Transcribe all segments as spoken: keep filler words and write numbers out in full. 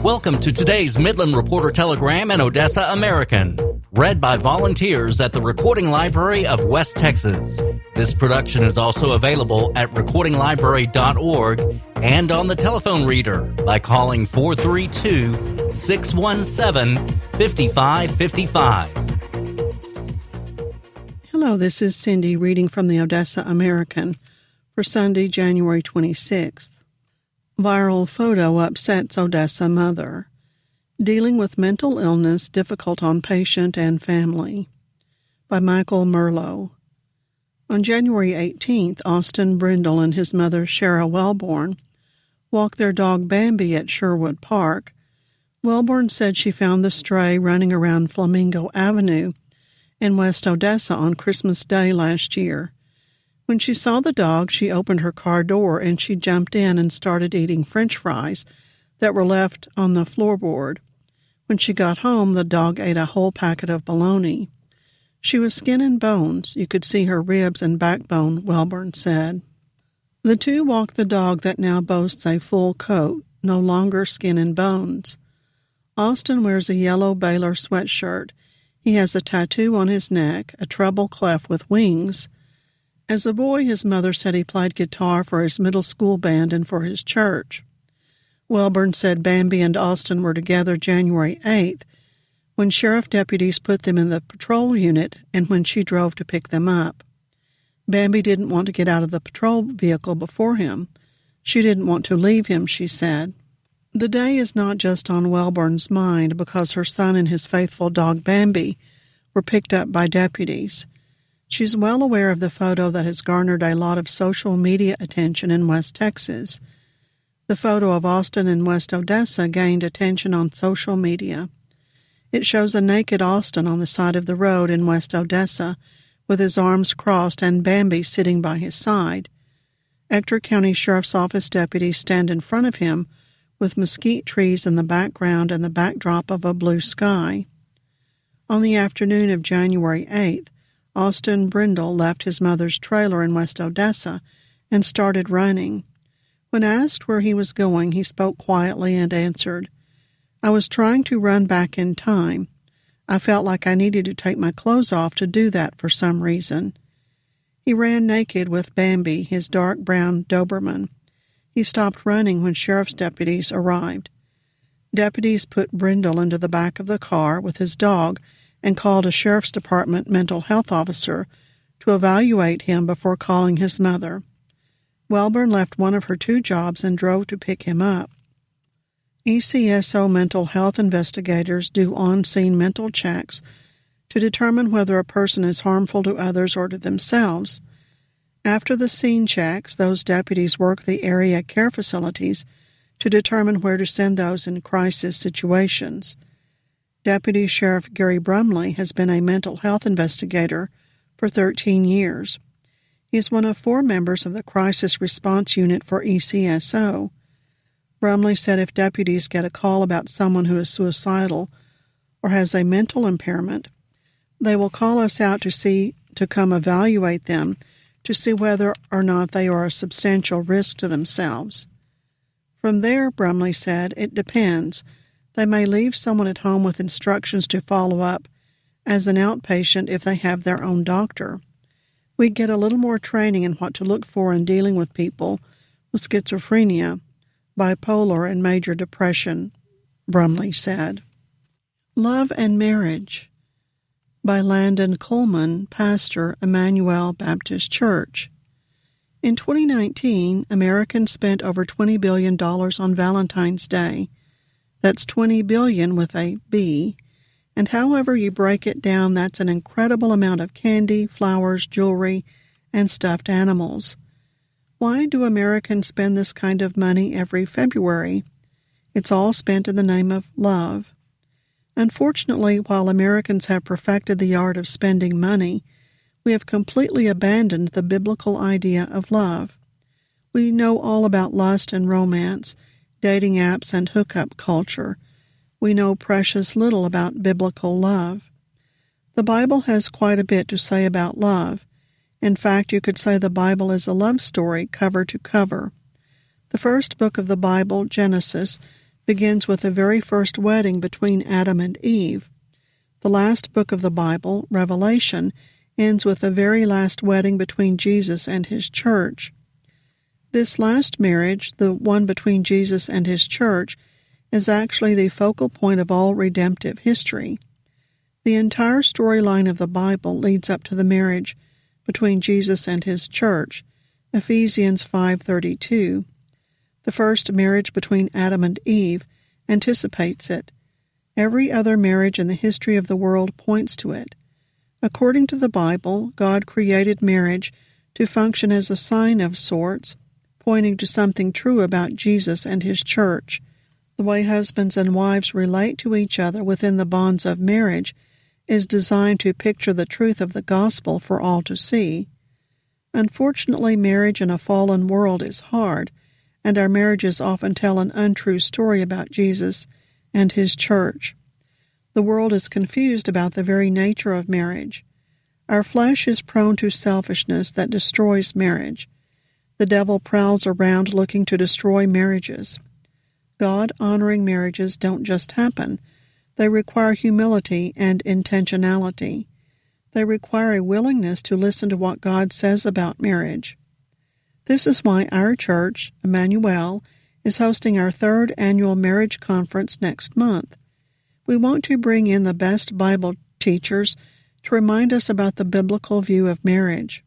Welcome to today's Midland Reporter Telegram and Odessa American, read by volunteers at the Recording Library of West Texas. This production is also available at recording library dot org and on the telephone reader by calling four three two, six one seven, five five five five. Hello, this is Cindy reading from the Odessa American for Sunday, January twenty-sixth. Viral photo upsets Odessa mother. Dealing with mental illness difficult on patient and family. By Michael Merlo. On January eighteenth, Austin Brindle and his mother, Shara Wellborn, walked their dog Bambi at Sherwood Park. Wellborn said she found the stray running around Flamingo Avenue in West Odessa on Christmas Day last year. When she saw the dog, she opened her car door and she jumped in and started eating French fries that were left on the floorboard. When she got home, the dog ate a whole packet of bologna. She was skin and bones. You could see her ribs and backbone, Wellborn said. The two walked the dog that now boasts a full coat, no longer skin and bones. Austin wears a yellow Baylor sweatshirt. He has a tattoo on his neck, a treble clef with wings. As a boy, his mother said he played guitar for his middle school band and for his church. Wellborn said Bambi and Austin were together January eighth when sheriff deputies put them in the patrol unit and when she drove to pick them up. Bambi didn't want to get out of the patrol vehicle before him. She didn't want to leave him, she said. The day is not just on Wellborn's mind because her son and his faithful dog Bambi were picked up by deputies. She's well aware of the photo that has garnered a lot of social media attention in West Texas. The photo of Austin in West Odessa gained attention on social media. It shows a naked Austin on the side of the road in West Odessa with his arms crossed and Bambi sitting by his side. Ector County Sheriff's Office deputies stand in front of him with mesquite trees in the background and the backdrop of a blue sky. On the afternoon of January eighth, Austin Brindle left his mother's trailer in West Odessa and started running. When asked where he was going, he spoke quietly and answered, "I was trying to run back in time. I felt like I needed to take my clothes off to do that for some reason." He ran naked with Bambi, his dark brown Doberman. He stopped running when sheriff's deputies arrived. Deputies put Brindle into the back of the car with his dog and called a sheriff's department mental health officer to evaluate him before calling his mother. Wellborn left one of her two jobs and drove to pick him up. E C S O mental health investigators do on-scene mental checks to determine whether a person is harmful to others or to themselves. After the scene checks, those deputies work the area care facilities to determine where to send those in crisis situations. Deputy Sheriff Gary Brumley has been a mental health investigator for thirteen years. He is one of four members of the Crisis Response Unit for E C S O. Brumley said if deputies get a call about someone who is suicidal or has a mental impairment, they will call us out to see to come evaluate them to see whether or not they are a substantial risk to themselves. From there, Brumley said, it depends. They may leave someone at home with instructions to follow up as an outpatient if they have their own doctor. We get a little more training in what to look for in dealing with people with schizophrenia, bipolar, and major depression, Brumley said. Love and Marriage by Landon Coleman, pastor, Emmanuel Baptist Church. In twenty nineteen, Americans spent over twenty billion dollars on Valentine's Day. That's twenty billion dollars with a B, and however you break it down, that's an incredible amount of candy, flowers, jewelry, and stuffed animals. Why do Americans spend this kind of money every February? It's all spent in the name of love. Unfortunately, while Americans have perfected the art of spending money, we have completely abandoned the biblical idea of love. We know all about lust and romance, dating apps and hookup culture. We know precious little about biblical love. The Bible has quite a bit to say about love. In fact, you could say the Bible is a love story cover to cover. The first book of the Bible, Genesis, begins with the very first wedding between Adam and Eve. The last book of the Bible, Revelation, ends with the very last wedding between Jesus and his church. This last marriage, the one between Jesus and his church, is actually the focal point of all redemptive history. The entire storyline of the Bible leads up to the marriage between Jesus and his church, Ephesians five thirty-two. The first marriage between Adam and Eve anticipates it. Every other marriage in the history of the world points to it. According to the Bible, God created marriage to function as a sign of sorts, pointing to something true about Jesus and his church. The way husbands and wives relate to each other within the bonds of marriage is designed to picture the truth of the gospel for all to see. Unfortunately, marriage in a fallen world is hard, and our marriages often tell an untrue story about Jesus and his church. The world is confused about the very nature of marriage. Our flesh is prone to selfishness that destroys marriage. The devil prowls around looking to destroy marriages. God-honoring marriages don't just happen. They require humility and intentionality. They require a willingness to listen to what God says about marriage. This is why our church, Emmanuel, is hosting our third annual marriage conference next month. We want to bring in the best Bible teachers to remind us about the biblical view of marriage.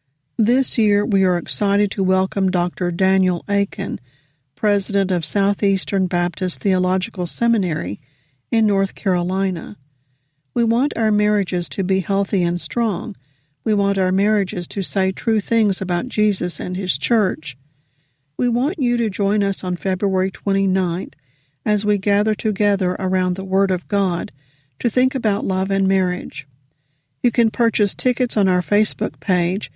This year, we are excited to welcome Doctor Daniel Akin, president of Southeastern Baptist Theological Seminary in North Carolina. We want our marriages to be healthy and strong. We want our marriages to say true things about Jesus and his church. We want you to join us on February twenty-ninth as we gather together around the Word of God to think about love and marriage. You can purchase tickets on our Facebook page,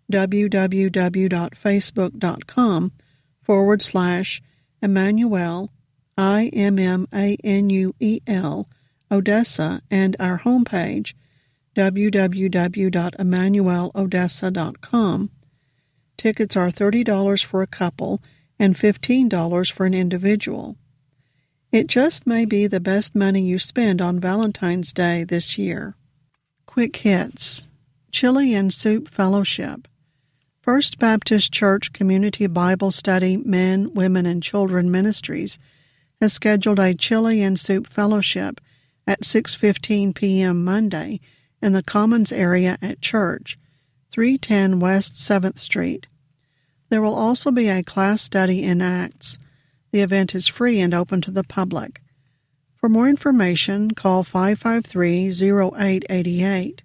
www.facebook.com forward slash Emmanuel, I M M A N U E L, Odessa, and our homepage, w w w dot emmanuel odessa dot com. Tickets are thirty dollars for a couple and fifteen dollars for an individual. It just may be the best money you spend on Valentine's Day this year. Quick hits. Chili and Soup Fellowship. First Baptist Church Community Bible Study Men, Women, and Children Ministries has scheduled a Chili and Soup Fellowship at six fifteen p.m. Monday in the Commons area at church, three ten West seventh Street. There will also be a class study in Acts. The event is free and open to the public. For more information, call five five three, zero eight eight eight.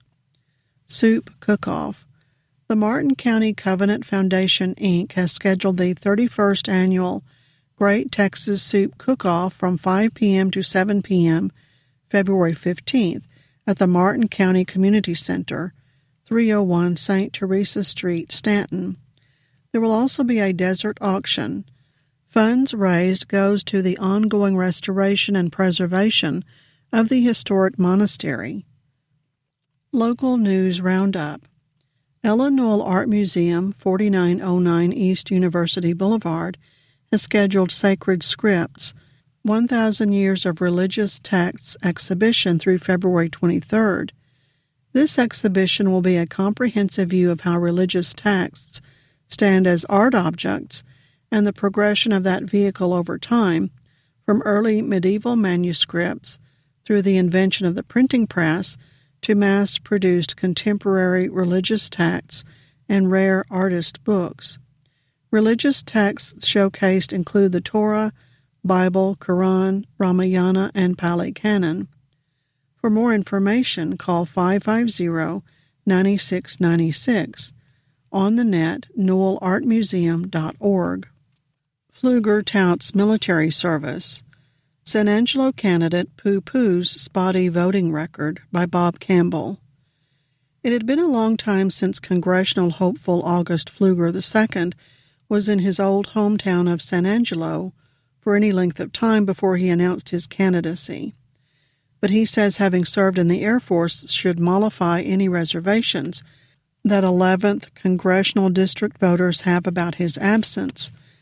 Soup Cook-Off. The Martin County Covenant Foundation, Incorporated has scheduled the thirty-first Annual Great Texas Soup Cook-Off from five p.m. to seven p.m. February fifteenth at the Martin County Community Center, three oh one Saint Teresa Street, Stanton. There will also be a desert auction. Funds raised goes to the ongoing restoration and preservation of the historic monastery. Local News Roundup. Ella Noel Art Museum, forty-nine oh nine East University Boulevard, has scheduled Sacred Scripts, one thousand Years of Religious Texts exhibition through February twenty-third. This exhibition will be a comprehensive view of how religious texts stand as art objects and the progression of that vehicle over time, from early medieval manuscripts through the invention of the printing press to mass-produced contemporary religious texts and rare artist books. Religious texts showcased include the Torah, Bible, Quran, Ramayana, and Pali Canon. For more information, call five five zero, nine six nine six. On the net, noel art museum dot org. Pfluger touts military service. San Angelo candidate poo-poos spotty voting record by Bob Campbell. It had been a long time since congressional hopeful August Pfluger the Second was in his old hometown of San Angelo for any length of time before he announced his candidacy. But he says having served in the Air Force should mollify any reservations that eleventh congressional district voters have about his absence.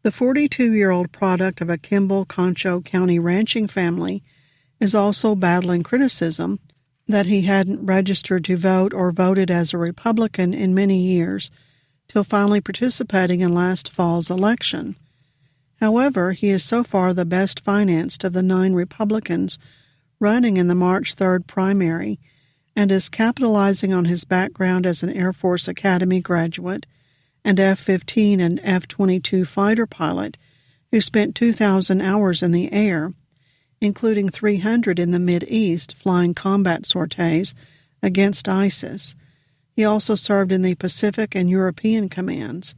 The forty-two-year-old product of a Kimball Concho County ranching family is also battling criticism that he hadn't registered to vote or voted as a Republican in many years, till finally participating in last fall's election. However, he is so far the best financed of the nine Republicans running in the March third primary, and is capitalizing on his background as an Air Force Academy graduate and F fifteen and F twenty-two fighter pilot who spent two thousand hours in the air, including three hundred in the Mideast flying combat sorties against ISIS. He also served in the Pacific and European commands.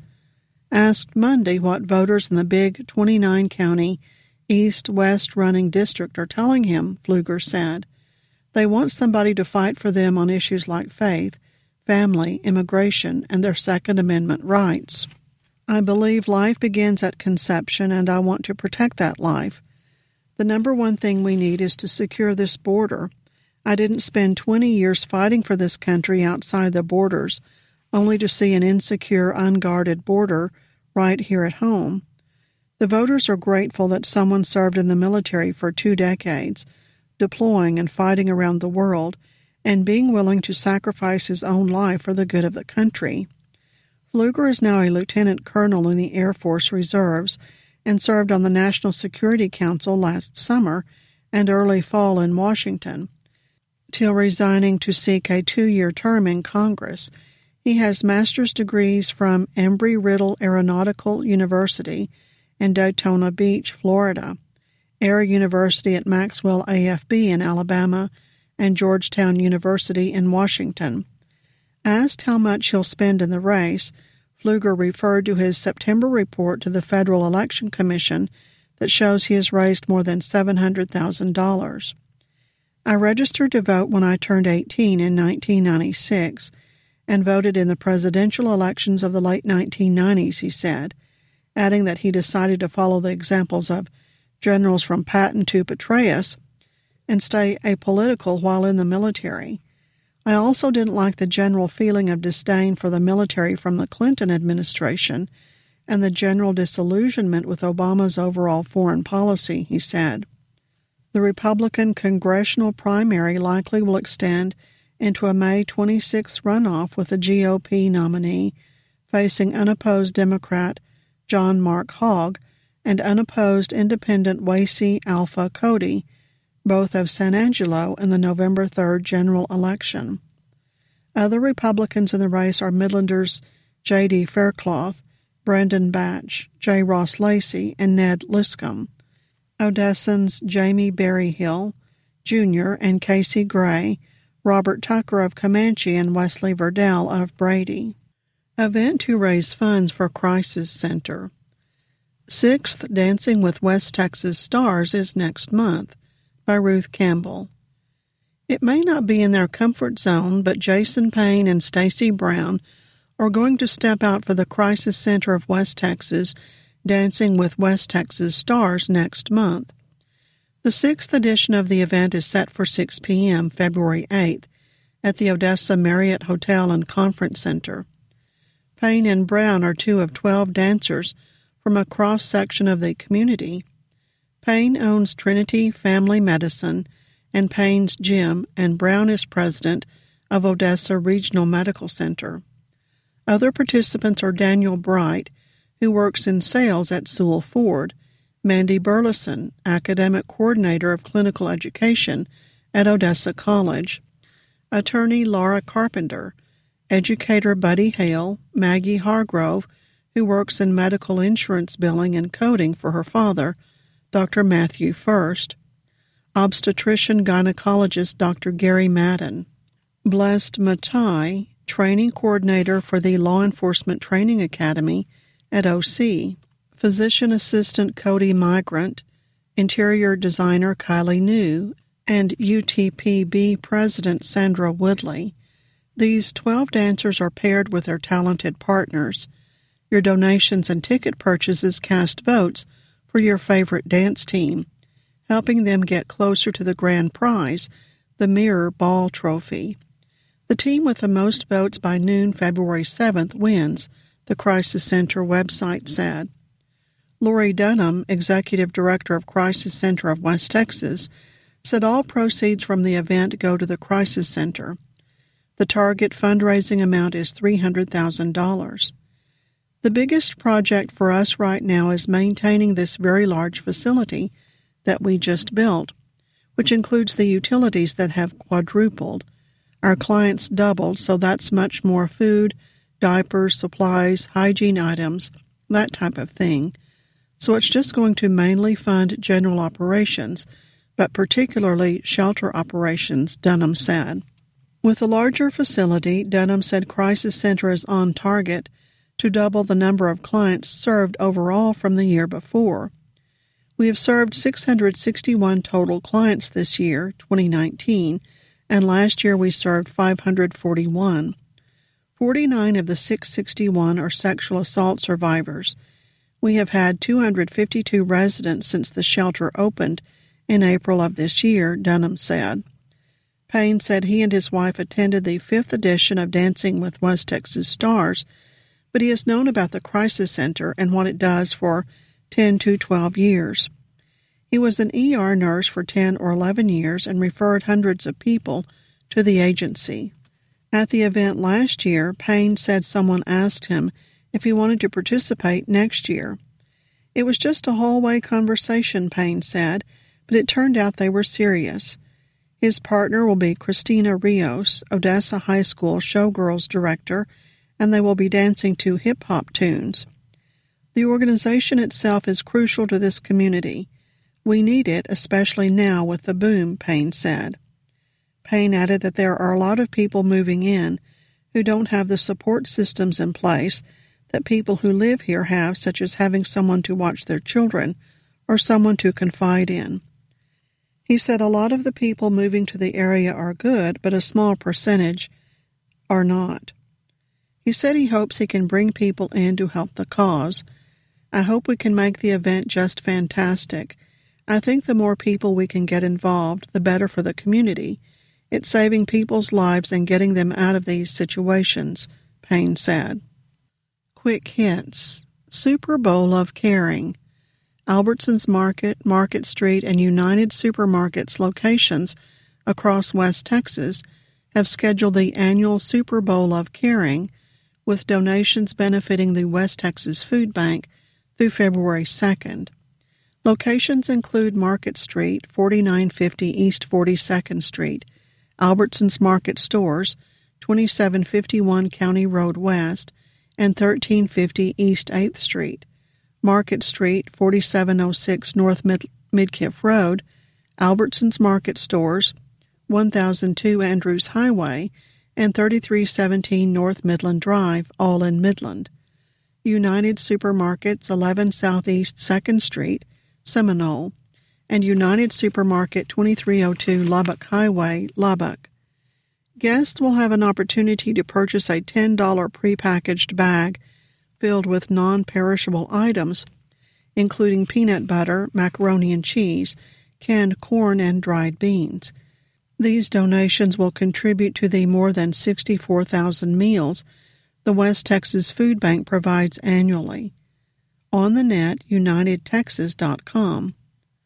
Asked Monday what voters in the big twenty-nine county East-West running district are telling him, Pfluger said, they want somebody to fight for them on issues like faith, family, immigration, and their Second Amendment rights. I believe life begins at conception, and I want to protect that life. The number one thing we need is to secure this border. I didn't spend twenty years fighting for this country outside the borders, only to see an insecure, unguarded border right here at home. The voters are grateful that someone served in the military for two decades, deploying and fighting around the world, and being willing to sacrifice his own life for the good of the country. Pfluger is now a lieutenant colonel in the Air Force Reserves and served on the National Security Council last summer and early fall in Washington, till resigning to seek a two-year term in Congress. He has master's degrees from Embry-Riddle Aeronautical University in Daytona Beach, Florida, Air University at Maxwell A F B in Alabama, and Georgetown University in Washington. Asked how much he'll spend in the race, Pfluger referred to his September report to the Federal Election Commission that shows he has raised more than seven hundred thousand dollars. I registered to vote when I turned eighteen in nineteen ninety-six and voted in the presidential elections of the late nineteen nineties, he said, adding that he decided to follow the examples of generals from Patton to Petraeus and stay apolitical while in the military. I also didn't like the general feeling of disdain for the military from the Clinton administration and the general disillusionment with Obama's overall foreign policy, he said. The Republican congressional primary likely will extend into a May twenty-sixth runoff with a G O P nominee facing unopposed Democrat John Mark Hogg and unopposed independent Wacy Alpha Cody, both of San Angelo, in the November third general election. Other Republicans in the race are Midlanders J D Faircloth, Brendan Batch, J. Ross Lacey, and Ned Liscomb. Odessans Jamie Berryhill, Junior and Casey Gray, Robert Tucker of Comanche, and Wesley Verdell of Brady. Event to raise funds for Crisis Center. Sixth Dancing with West Texas Stars is next month, by Ruth Campbell. It may not be in their comfort zone, but Jason Payne and Stacy Brown are going to step out for the Crisis Center of West Texas Dancing with West Texas Stars next month. The sixth edition of the event is set for six p.m. February eighth at the Odessa Marriott Hotel and Conference Center. Payne and Brown are two of twelve dancers from a cross-section of the community. Payne owns Trinity Family Medicine and Payne's Gym, and Brown is president of Odessa Regional Medical Center. Other participants are Daniel Bright, who works in sales at Sewell Ford, Mandy Burleson, academic coordinator of clinical education at Odessa College, attorney Laura Carpenter, educator Buddy Hale, Maggie Hargrove, who works in medical insurance billing and coding for her father, Doctor Matthew First, obstetrician gynecologist Doctor Gary Madden, Blessed Matai, training coordinator for the Law Enforcement Training Academy at O C, physician assistant Cody Migrant, interior designer Kylie New, and U T P B president Sandra Woodley. These twelve dancers are paired with their talented partners. Your donations and ticket purchases cast votes for your favorite dance team, helping them get closer to the grand prize, the Mirror Ball Trophy. The team with the most votes by noon February seventh wins, the Crisis Center website said. Lori Dunham, Executive Director of Crisis Center of West Texas, said all proceeds from the event go to the Crisis Center. The target fundraising amount is three hundred thousand dollars. The biggest project for us right now is maintaining this very large facility that we just built, which includes the utilities that have quadrupled. Our clients doubled, so that's much more food, diapers, supplies, hygiene items, that type of thing. So it's just going to mainly fund general operations, but particularly shelter operations, Dunham said. With a larger facility, Dunham said Crisis Center is on target to double the number of clients served overall from the year before. We have served six hundred sixty-one total clients this year, twenty nineteen, and last year we served five hundred forty-one. forty-nine of the six hundred sixty-one are sexual assault survivors. We have had two hundred fifty-two residents since the shelter opened in April of this year, Dunham said. Payne said he and his wife attended the fifth edition of Dancing with West Texas Stars, but he has known about the Crisis Center and what it does for ten to twelve years. He was an E R nurse for ten or eleven years and referred hundreds of people to the agency. At the event last year, Payne said someone asked him if he wanted to participate next year. It was just a hallway conversation, Payne said, but it turned out they were serious. His partner will be Christina Rios, Odessa High School Showgirls Director, and they will be dancing to hip-hop tunes. The organization itself is crucial to this community. We need it, especially now with the boom, Payne said. Payne added that there are a lot of people moving in who don't have the support systems in place that people who live here have, such as having someone to watch their children or someone to confide in. He said a lot of the people moving to the area are good, but a small percentage are not. He said he hopes he can bring people in to help the cause. I hope we can make the event just fantastic. I think the more people we can get involved, the better for the community. It's saving people's lives and getting them out of these situations, Payne said. Quick hits. Super Bowl of Caring. Albertsons Market, Market Street, and United Supermarkets locations across West Texas have scheduled the annual Super Bowl of Caring, with donations benefiting the West Texas Food Bank through February second. Locations include Market Street, forty-nine fifty East forty-second Street, Albertsons Market Stores, twenty-seven fifty-one County Road West, and thirteen fifty East eighth Street, Market Street, forty-seven oh six North Mid- Midkiff Road, Albertsons Market Stores, one thousand two Andrews Highway, and thirty-three seventeen North Midland Drive, all in Midland. United Supermarkets, eleven Southeast second Street, Seminole, and United Supermarket, twenty-three oh two Lubbock Highway, Lubbock. Guests will have an opportunity to purchase a ten dollars prepackaged bag filled with non-perishable items, including peanut butter, macaroni and cheese, canned corn, and dried beans. These donations will contribute to the more than sixty-four thousand meals the West Texas Food Bank provides annually. On the net, united texas dot com.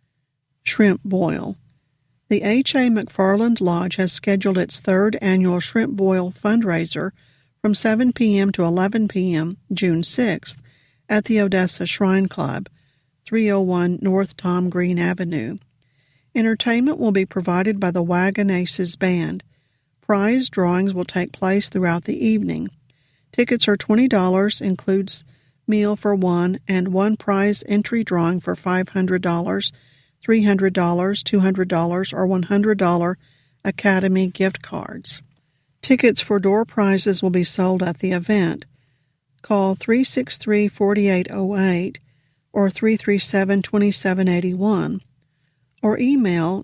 Shrimp Boil. The H A. McFarland Lodge has scheduled its third annual Shrimp Boil fundraiser from seven p.m. to eleven p.m. June sixth at the Odessa Shrine Club, three oh one North Tom Green Avenue. Entertainment will be provided by the Wagon Aces Band. Prize drawings will take place throughout the evening. Tickets are twenty dollars, includes meal for one, and one prize entry drawing for five hundred dollars, three hundred dollars, two hundred dollars, or one hundred dollars Academy gift cards. Tickets for door prizes will be sold at the event. Call three six three, four eight zero eight or three three seven, two seven eight one or email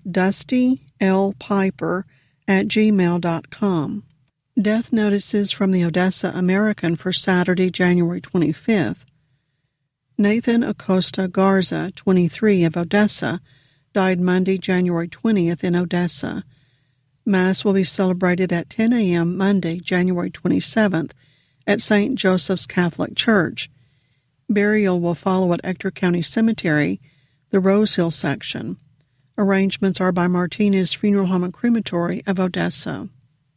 dustylpiper at gmail dot com. Death notices from the Odessa American for Saturday, January twenty-fifth. Nathan Acosta Garza, twenty-three, of Odessa, died Monday, January twentieth in Odessa. Mass will be celebrated at ten a.m. Monday, January twenty-seventh, at Saint Joseph's Catholic Church. Burial will follow at Ector County Cemetery, the Rose Hill section. Arrangements are by Martinez Funeral Home and Crematory of Odessa.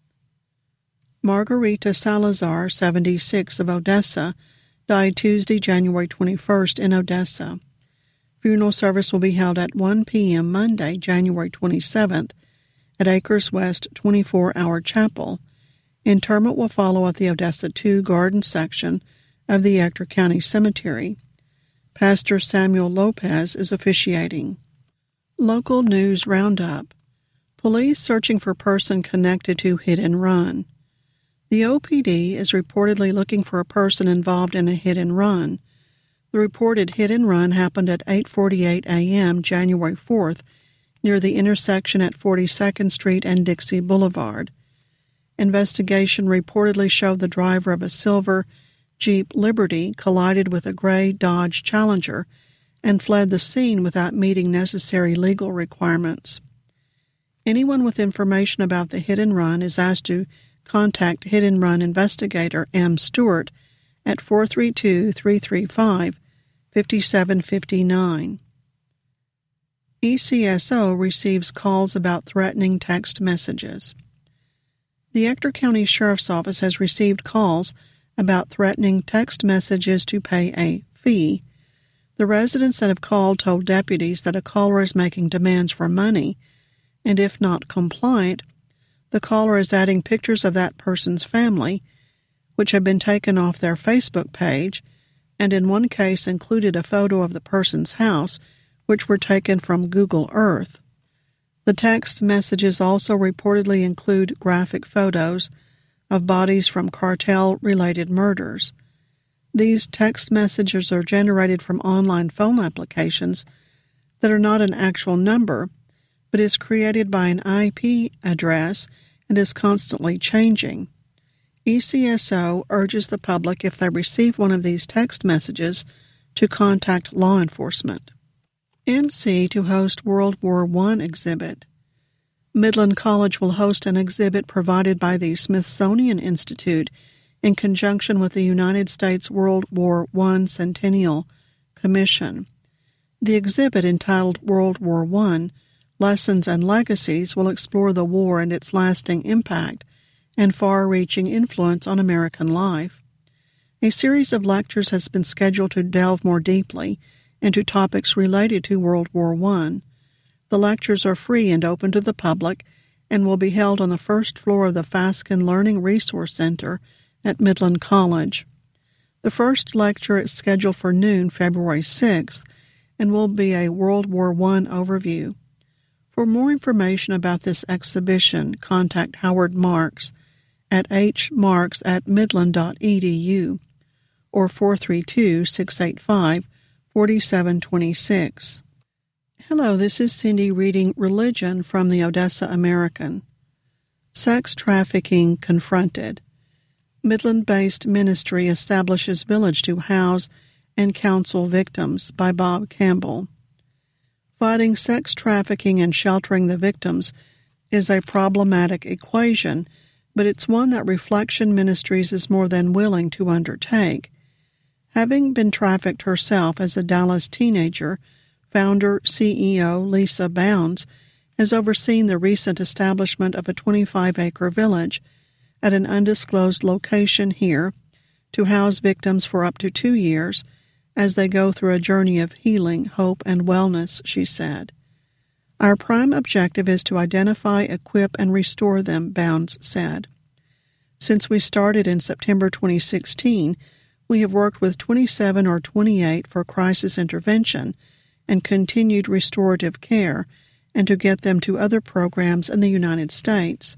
Margarita Salazar, seventy-six, of Odessa, died Tuesday, January twenty-first, in Odessa. Funeral service will be held at one p.m. Monday, January twenty-seventh, at Acres West twenty-four hour Chapel. Interment will follow at the Odessa two Garden section of the Ector County Cemetery. Pastor Samuel Lopez is officiating. Local News Roundup. Police searching for person connected to hit and run. The O P D is reportedly looking for a person involved in a hit and run. The reported hit and run happened at eight forty-eight a.m. January fourth near the intersection at forty-second Street and Dixie Boulevard. Investigation reportedly showed the driver of a silver Jeep Liberty collided with a gray Dodge Challenger and fled the scene without meeting necessary legal requirements. Anyone with information about the hit and run is asked to contact Hit and Run investigator M. Stewart at four three two, three three five, five seven five nine. E C S O receives calls about threatening text messages. The Ector County Sheriff's Office has received calls about threatening text messages to pay a fee. The residents that have called told deputies that a caller is making demands for money, and if not compliant, the caller is adding pictures of that person's family, which have been taken off their Facebook page, and in one case included a photo of the person's house, which were taken from Google Earth. The text messages also reportedly include graphic photos of bodies from cartel-related murders. These text messages are generated from online phone applications that are not an actual number, but is created by an I P address and is constantly changing. E C S O urges the public, if they receive one of these text messages, to contact law enforcement. M C to host World War One exhibit. Midland College will host an exhibit provided by the Smithsonian Institute in conjunction with the United States World War One Centennial Commission. The exhibit, entitled World War One, Lessons and Legacies, will explore the war and its lasting impact and far-reaching influence on American life. A series of lectures has been scheduled to delve more deeply into topics related to World War One. The lectures are free and open to the public and will be held on the first floor of the Fasken Learning Resource Center at Midland College. The first lecture is scheduled for noon, February sixth, and will be a World War One overview. For more information about this exhibition, contact Howard Marks at h marks at midland dot e d u or four three two, six eight five, four seven two six. Hello, this is Cindy reading Religion from the Odessa American. Sex trafficking confronted. Midland-based ministry establishes village to house and counsel victims, by Bob Campbell. Fighting sex trafficking and sheltering the victims is a problematic equation, but it's one that Reflection Ministries is more than willing to undertake. Having been trafficked herself as a Dallas teenager, founder C E O Lisa Bounds has overseen the recent establishment of a twenty-five acre village at an undisclosed location here to house victims for up to two years as they go through a journey of healing, hope, and wellness, she said. Our prime objective is to identify, equip, and restore them, Bounds said. Since we started in September twenty sixteen, we have worked with twenty-seven or twenty-eight for crisis intervention and continued restorative care, and to get them to other programs in the United States.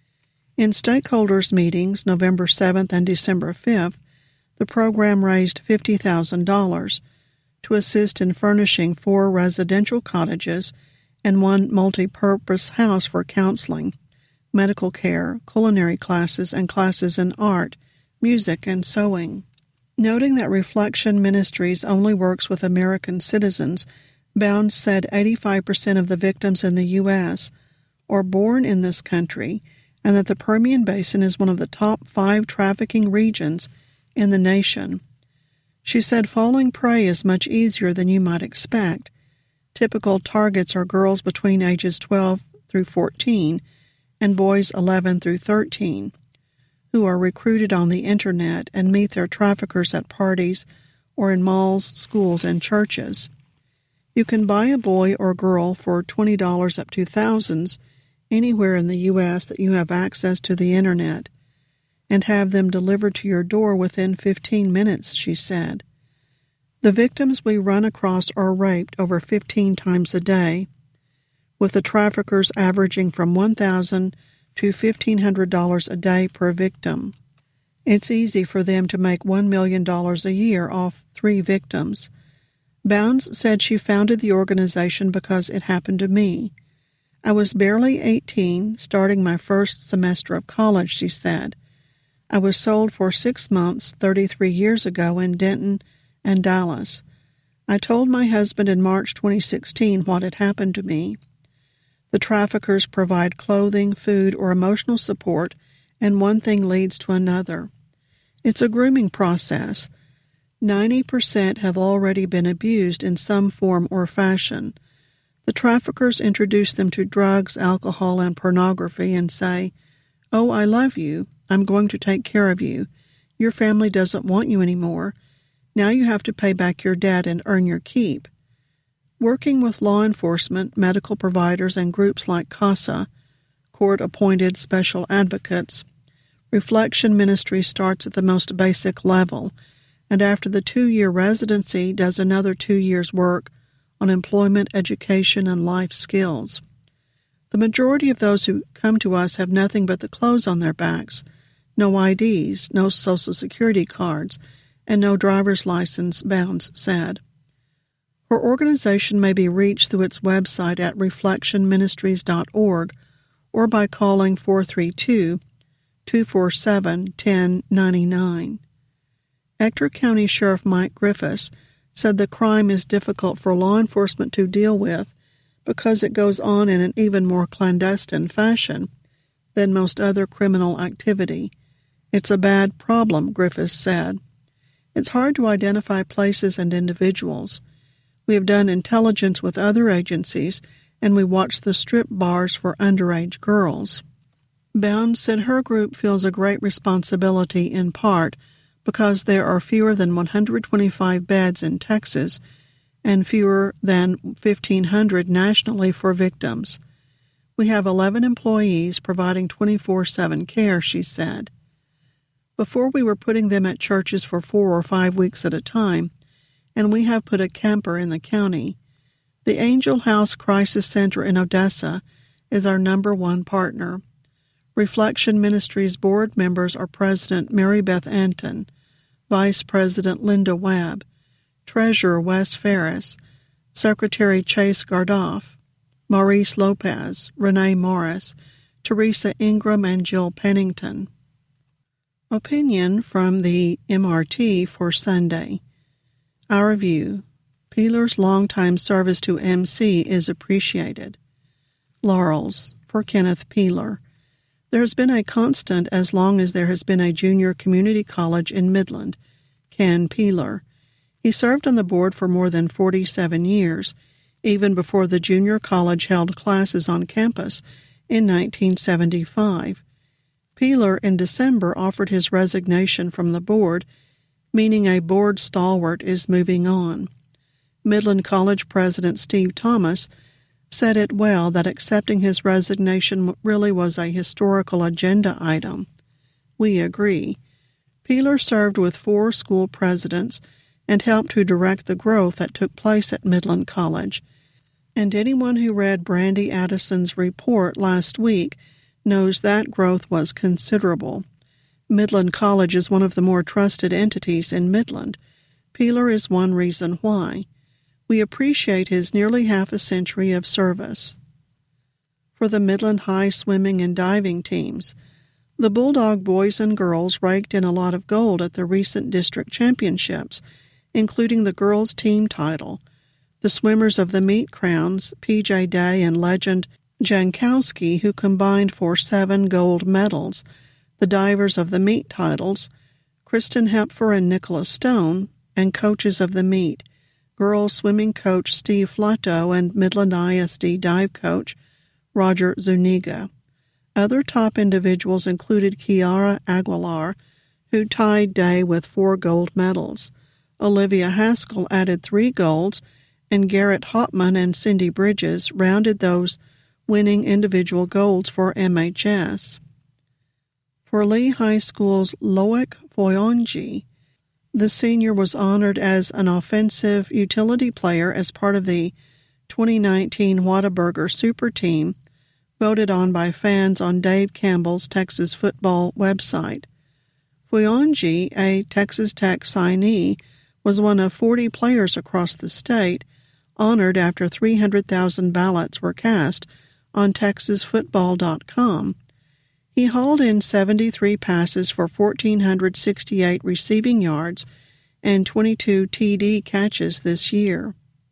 In stakeholders meetings November seventh and December fifth, the program raised fifty thousand dollars to assist in furnishing four residential cottages and one multi-purpose house for counseling, medical care, culinary classes, and classes in art, music, and sewing. Noting that Reflection Ministries only works with American citizens, Bounds said eighty-five percent of the victims in the U S are born in this country, and that the Permian Basin is one of the top five trafficking regions in the nation. She said falling prey is much easier than you might expect. Typical targets are girls between ages twelve through fourteen and boys eleven through thirteen, who are recruited on the internet and meet their traffickers at parties or in malls, schools, and churches. You can buy a boy or girl for twenty dollars up to thousands anywhere in the U S that you have access to the internet, and have them delivered to your door within fifteen minutes, she said. The victims we run across are raped over fifteen times a day, with the traffickers averaging from one thousand dollars to fifteen hundred dollars a day per victim. It's easy for them to make one million dollars a year off three victims. Bounds said she founded the organization because it happened to me. I was barely eighteen, starting my first semester of college, she said. I was sold for six months thirty-three years ago in Denton and Dallas. I told my husband in March twenty sixteen what had happened to me. The traffickers provide clothing, food, or emotional support, and one thing leads to another. It's a grooming process. Ninety percent have already been abused in some form or fashion. The traffickers introduce them to drugs, alcohol, and pornography and say, "Oh, I love you. I'm going to take care of you. Your family doesn't want you anymore. Now you have to pay back your debt and earn your keep." Working with law enforcement, medical providers, and groups like CASA, court-appointed special advocates, Reflection Ministry starts at the most basic level, and after the two-year residency does another two years' work on employment, education, and life skills. The majority of those who come to us have nothing but the clothes on their backs, no I Ds, no Social Security cards, and no driver's license, Bounds said. Her organization may be reached through its website at reflection ministries dot org or by calling four three two, two four seven, one zero nine nine. Ector County Sheriff Mike Griffiths said the crime is difficult for law enforcement to deal with because it goes on in an even more clandestine fashion than most other criminal activity. It's a bad problem, Griffiths said. It's hard to identify places and individuals. We have done intelligence with other agencies, and we watch the strip bars for underage girls. Bounds said her group feels a great responsibility in part because there are fewer than one hundred twenty-five beds in Texas and fewer than fifteen hundred nationally for victims. We have eleven employees providing twenty-four seven care, she said. Before we were putting them at churches for four or five weeks at a time, and we have put a camper in the county. The Angel House Crisis Center in Odessa is our number one partner. Reflection Ministries board members are President Mary Beth Anton, Vice President Linda Webb, Treasurer Wes Ferris, Secretary Chase Gardoff, Maurice Lopez, Renee Morris, Teresa Ingram, and Jill Pennington. Opinion from the M R T for Sunday. Our view: Peeler's longtime service to M C is appreciated. Laurels, for Kenneth Peeler. There has been a constant as long as there has been a junior community college in Midland, Ken Peeler. He served on the board for more than forty-seven years, even before the junior college held classes on campus in nineteen seventy-five. Peeler in December offered his resignation from the board, meaning a board stalwart is moving on. Midland College President Steve Thomas said it well that accepting his resignation really was a historical agenda item. We agree. Peeler served with four school presidents and helped to direct the growth that took place at Midland College. And anyone who read Brandy Addison's report last week knows that growth was considerable. Midland College is one of the more trusted entities in Midland. Peeler is one reason why. We appreciate his nearly half a century of service. For the Midland High swimming and diving teams, the Bulldog boys and girls raked in a lot of gold at the recent district championships, including the girls' team title. The swimmers of the meet crowns, P J Day and legend Jankowski, who combined for seven gold medals. The divers of the meet titles, Kristen Hepfer and Nicholas Stone, and coaches of the meet, girls swimming coach Steve Flutto and Midland I S D dive coach Roger Zuniga. Other top individuals included Kiara Aguilar, who tied day with four gold medals. Olivia Haskell added three golds, and Garrett Hopman and Cindy Bridges rounded those winning individual golds for M H S. For Lee High School's Loic Foyonji, the senior was honored as an offensive utility player as part of the twenty nineteen Whataburger Super Team, voted on by fans on Dave Campbell's Texas football website. Foyonji, a Texas Tech signee, was one of forty players across the state honored after three hundred thousand ballots were cast on texas football dot com. He hauled in seventy-three passes for one thousand four hundred sixty-eight receiving yards and twenty-two T D catches this year.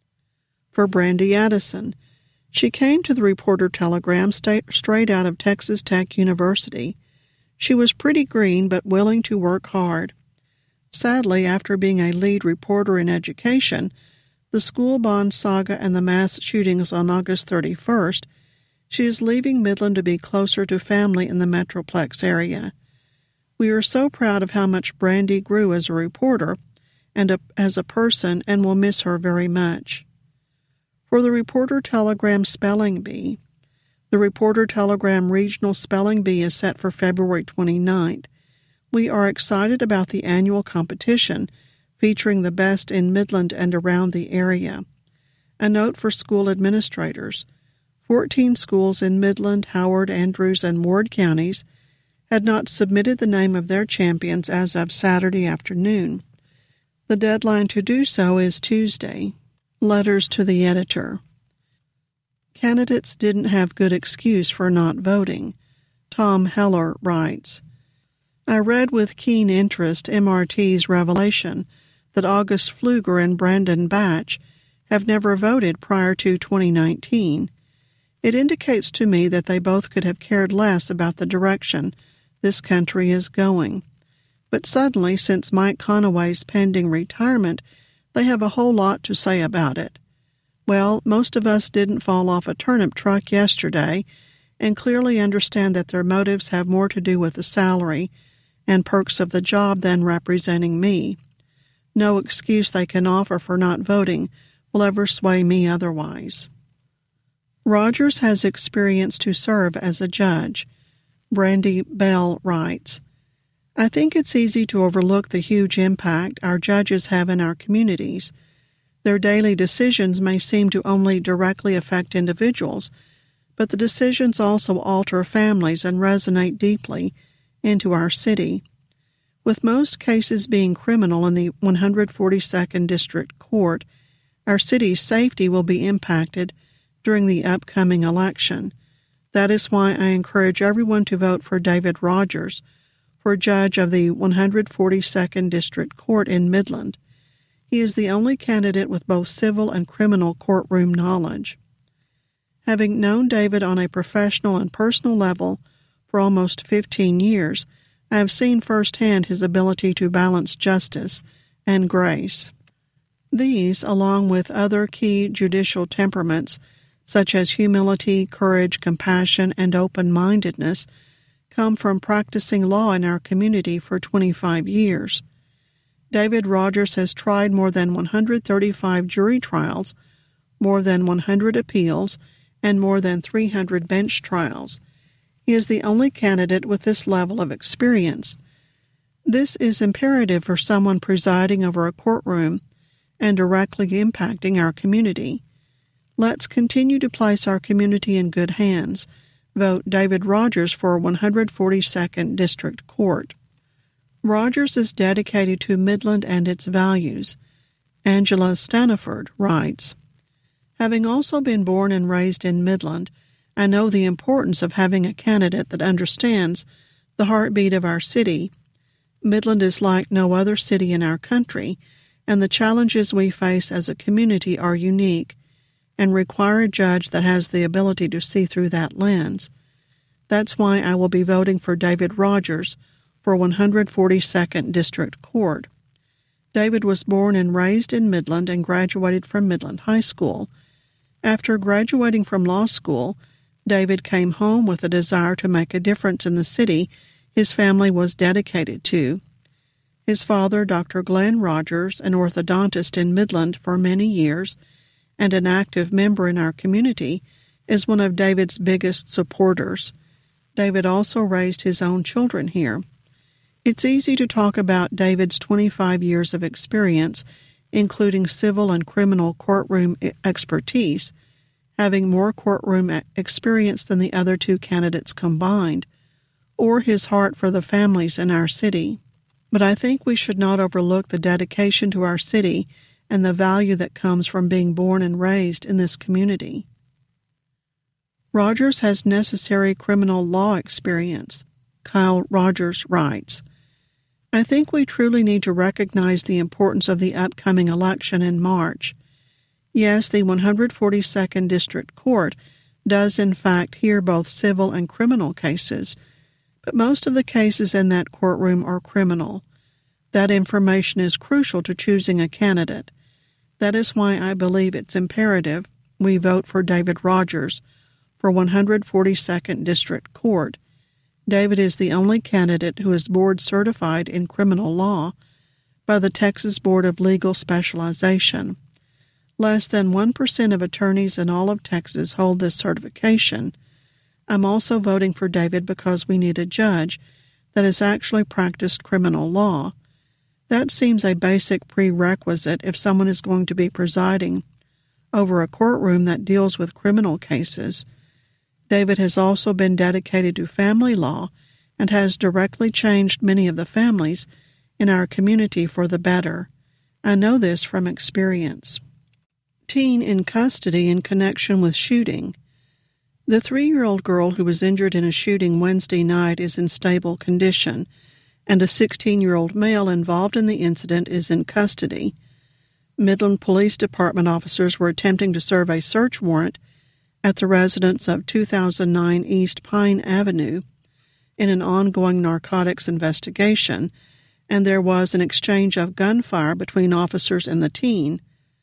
For Brandy Addison, she came to the Reporter Telegram straight out of Texas Tech University. She was pretty green but willing to work hard. Sadly, after being a lead reporter in education, the school bond saga and the mass shootings on August thirty-first, she is leaving Midland to be closer to family in the Metroplex area. We are so proud of how much Brandy grew as a reporter and a, as a person, and will miss her very much. For the Reporter Telegram Spelling Bee, the Reporter Telegram Regional Spelling Bee is set for February twenty-ninth. We are excited about the annual competition, featuring the best in Midland and around the area. A note for school administrators. fourteen schools in Midland, Howard, Andrews, and Ward counties had not submitted the name of their champions as of Saturday afternoon. The deadline to do so is Tuesday. Letters to the editor. Candidates didn't have good excuse for not voting. Tom Heller writes, I read with keen interest M R T's revelation that August Pfluger and Brandon Batch have never voted prior to twenty nineteen. It indicates to me that they both could have cared less about the direction this country is going. But suddenly, since Mike Conaway's pending retirement, they have a whole lot to say about it. Well, most of us didn't fall off a turnip truck yesterday and clearly understand that their motives have more to do with the salary and perks of the job than representing me. No excuse they can offer for not voting will ever sway me otherwise. Rogers has experience to serve as a judge. Brandy Bell writes, I think it's easy to overlook the huge impact our judges have in our communities. Their daily decisions may seem to only directly affect individuals, but the decisions also alter families and resonate deeply into our city. With most cases being criminal in the one hundred forty-second District Court, our city's safety will be impacted during the upcoming election. That is why I encourage everyone to vote for David Rogers for judge of the one hundred forty-second District Court in Midland. He is the only candidate with both civil and criminal courtroom knowledge. Having known David on a professional and personal level for almost fifteen years, I have seen firsthand his ability to balance justice and grace. These, along with other key judicial temperaments, such as humility, courage, compassion, and open-mindedness, come from practicing law in our community for twenty-five years. David Rogers has tried more than one hundred thirty-five jury trials, more than one hundred appeals, and more than three hundred bench trials. He is the only candidate with this level of experience. This is imperative for someone presiding over a courtroom and directly impacting our community. Let's continue to place our community in good hands. Vote David Rogers for one hundred forty-second District Court. Rogers is dedicated to Midland and its values. Angela Staniford writes, Having also been born and raised in Midland, I know the importance of having a candidate that understands the heartbeat of our city. Midland is like no other city in our country, and the challenges we face as a community are unique and require a judge that has the ability to see through that lens. That's why I will be voting for David Rogers for one hundred forty-second District Court. David was born and raised in Midland and graduated from Midland High School. After graduating from law school, David came home with a desire to make a difference in the city his family was dedicated to. His father, Doctor Glenn Rogers, an orthodontist in Midland for many years and an active member in our community, is one of David's biggest supporters. David also raised his own children here. It's easy to talk about David's twenty-five years of experience, including civil and criminal courtroom expertise, having more courtroom experience than the other two candidates combined, or his heart for the families in our city. But I think we should not overlook the dedication to our city and the value that comes from being born and raised in this community. Rogers has necessary criminal law experience, Kyle Rogers writes. I think we truly need to recognize the importance of the upcoming election in March. Yes, the one hundred forty-second District Court does in fact hear both civil and criminal cases, but most of the cases in that courtroom are criminal. That information is crucial to choosing a candidate. That is why I believe it's imperative we vote for David Rogers for one hundred forty-second District Court. David is the only candidate who is board certified in criminal law by the Texas Board of Legal Specialization. Less than one percent of attorneys in all of Texas hold this certification. I'm also voting for David because we need a judge that has actually practiced criminal law. That seems a basic prerequisite if someone is going to be presiding over a courtroom that deals with criminal cases. David has also been dedicated to family law and has directly changed many of the families in our community for the better. I know this from experience. Teen in custody in connection with shooting. The three-year-old girl who was injured in a shooting Wednesday night is in stable condition, and a sixteen-year-old male involved in the incident is in custody. Midland Police Department officers were attempting to serve a search warrant at the residence of two thousand nine East Pine Avenue in an ongoing narcotics investigation, and there was an exchange of gunfire between officers and the teen.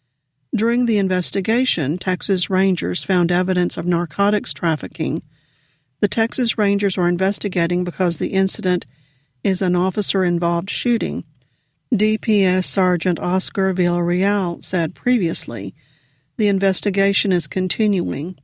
During the investigation, Texas Rangers found evidence of narcotics trafficking. The Texas Rangers are investigating because the incident is an officer-involved shooting. D P S Sergeant Oscar Villarreal said previously, the investigation is continuing.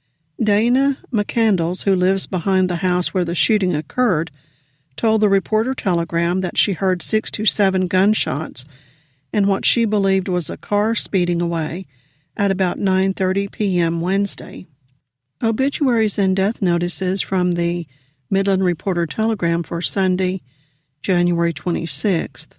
Dana McCandles, who lives behind the house where the shooting occurred, told the Reporter-Telegram that she heard six to seven gunshots and what she believed was a car speeding away at about nine thirty p.m. Wednesday. Obituaries and death notices from the Midland Reporter-Telegram for Sunday, January twenty-sixth.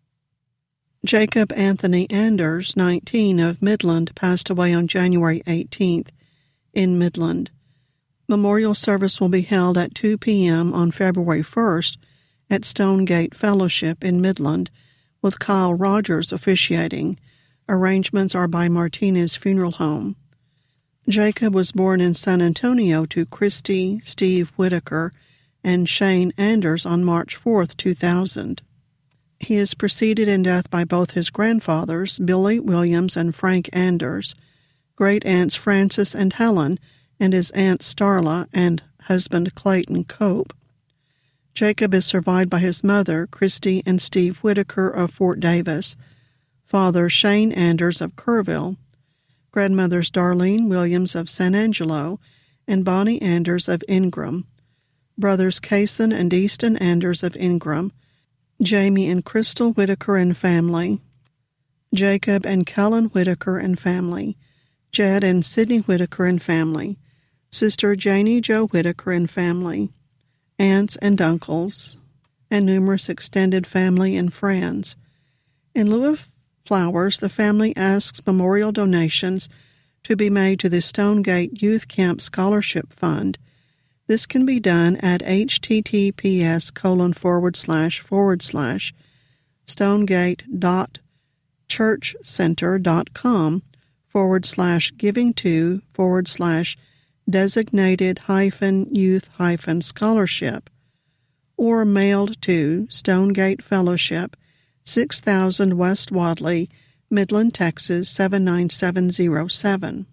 Jacob Anthony Anders, nineteen, of Midland, passed away on January eighteenth in Midland. Memorial service will be held at two p.m. on February first at Stonegate Fellowship in Midland, with Kyle Rogers officiating. Arrangements are by Martinez Funeral Home. Jacob was born in San Antonio to Christy Steve Whitaker and Shane Anders on March fourth, two thousand. He is preceded in death by both his grandfathers, Billy Williams and Frank Anders, great-aunts Frances and Helen, and his aunt Starla and husband Clayton Cope. Jacob is survived by his mother, Christy and Steve Whitaker of Fort Davis, father Shane Anders of Kerrville, grandmothers Darlene Williams of San Angelo and Bonnie Anders of Ingram, brothers Kason and Easton Anders of Ingram, Jamie and Crystal Whitaker and family, Jacob and Kellen Whitaker and family, Jed and Sidney Whitaker and family, Sister Janie Jo Whitaker and family, aunts and uncles, and numerous extended family and friends. In lieu of flowers, the family asks memorial donations to be made to the Stonegate Youth Camp Scholarship Fund. This can be done at https colon forward slash forward slash stonegate dot churchcenter dot com forward slash giving to forward slash designated hyphen youth hyphen scholarship, or mailed to Stonegate Fellowship, six thousand West Wadley, Midland, Texas seven nine seven zero seven.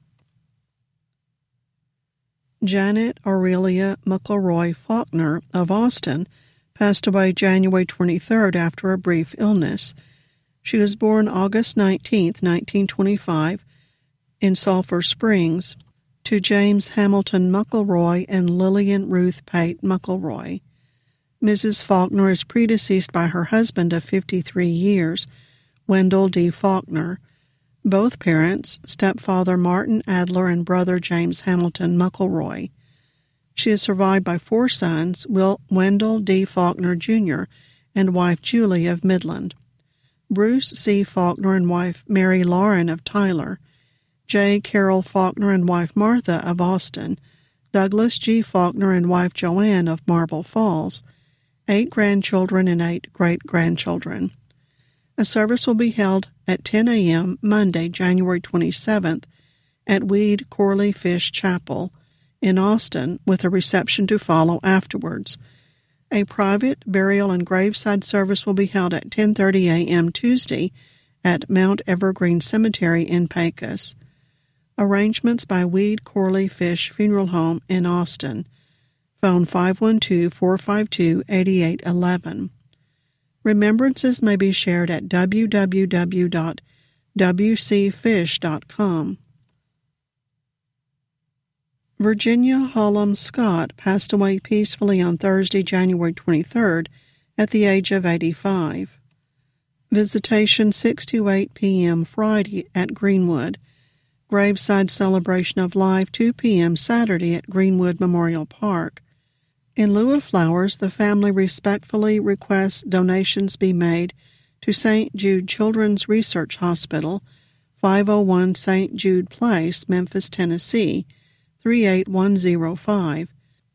Janet Aurelia McElroy Faulkner of Austin passed away January twenty-third after a brief illness. She was born August nineteenth, nineteen twenty-five, in Sulphur Springs, to James Hamilton McElroy and Lillian Ruth Pate McElroy. Missus Faulkner is predeceased by her husband of fifty-three years, Wendell D. Faulkner. Both parents, stepfather Martin Adler and brother James Hamilton McElroy. She is survived by four sons, Will Wendell D. Faulkner Junior and wife Julie of Midland, Bruce C. Faulkner and wife Mary Lauren of Tyler, J. Carol Faulkner and wife Martha of Austin, Douglas G. Faulkner and wife Joanne of Marble Falls, eight grandchildren and eight great-grandchildren. A service will be held at ten a.m. Monday, January twenty-seventh, at Weed Corley Fish Chapel in Austin, with a reception to follow afterwards. A private burial and graveside service will be held at ten thirty a.m. Tuesday at Mount Evergreen Cemetery in Pecos. Arrangements by Weed Corley Fish Funeral Home in Austin. Phone five one two, four five two, eight eight one one. Remembrances may be shared at w w w dot w c fish dot com. Virginia Hallam Scott passed away peacefully on Thursday, January twenty-third, at the age of eighty-five. Visitation six to eight p.m. Friday at Greenwood. Graveside celebration of life two p.m. Saturday at Greenwood Memorial Park. In lieu of flowers, the family respectfully requests donations be made to Saint Jude Children's Research Hospital, five oh one Saint Jude Place, Memphis, Tennessee, three eight one zero five,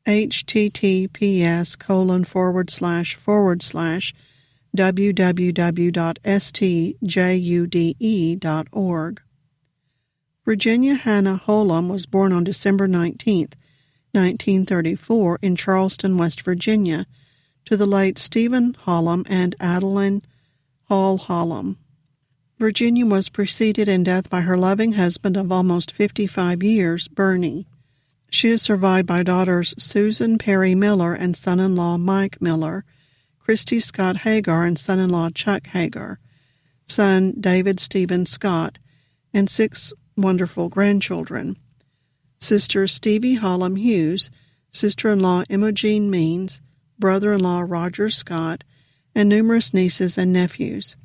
https colon forward slash forward slash www dot s t jude dot org. Virginia Hannah Holum was born on December nineteenth, nineteen thirty-four, in Charleston, West Virginia, to the late Stephen Hallam and Adeline Hall Hallam. Virginia was preceded in death by her loving husband of almost fifty-five years, Bernie. She is survived by daughters Susan Perry Miller and son-in-law Mike Miller, Christy Scott Hagar and son-in-law Chuck Hagar, son David Stephen Scott, and six wonderful grandchildren. Sister Stevie Hallam Hughes, sister-in-law Imogen Means, brother-in-law Roger Scott, and numerous nieces and nephews.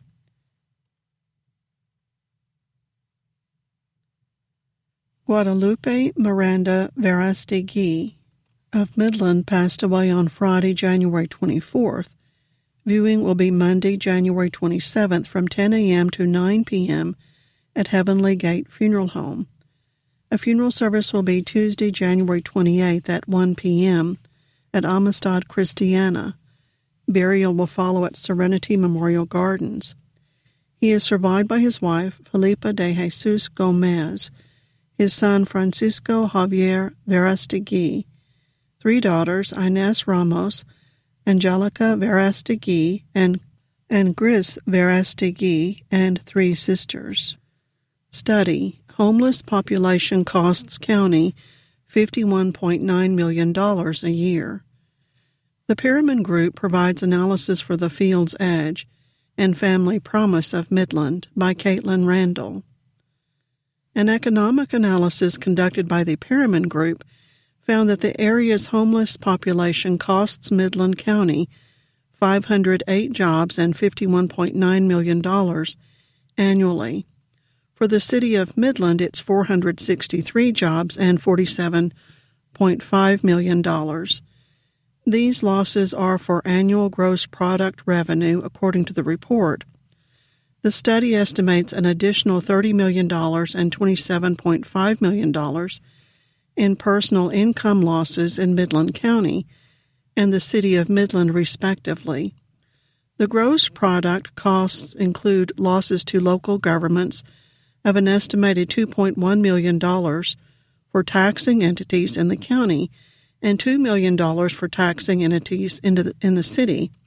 Guadalupe Miranda Verastegui of Midland passed away on Friday, January twenty-fourth. Viewing will be Monday, January twenty-seventh from ten a.m. to nine p.m. at Heavenly Gate Funeral Home. A funeral service will be Tuesday, January twenty-eighth at one p.m. at Amistad Christiana. Burial will follow at Serenity Memorial Gardens. He is survived by his wife, Felipa de Jesus Gomez, his son, Francisco Javier Verastegui, three daughters, Inés Ramos, Angelica Verastegui, and, and Gris Verastegui, and three sisters. Study: Homeless population costs county fifty-one point nine million dollars a year. The Perriman Group provides analysis for The Field's Edge and Family Promise of Midland by Caitlin Randall. An economic analysis conducted by the Perriman Group found that the area's homeless population costs Midland County five hundred eight jobs and fifty-one point nine million dollars annually. For the city of Midland, it's four hundred sixty-three jobs and forty-seven point five million dollars. These losses are for annual gross product revenue, according to the report. The study estimates an additional thirty million dollars and twenty-seven point five million dollars in personal income losses in Midland County and the city of Midland, respectively. The gross product costs include losses to local governments of an estimated two point one million dollars for taxing entities in the county and two million dollars for taxing entities in the, in the city,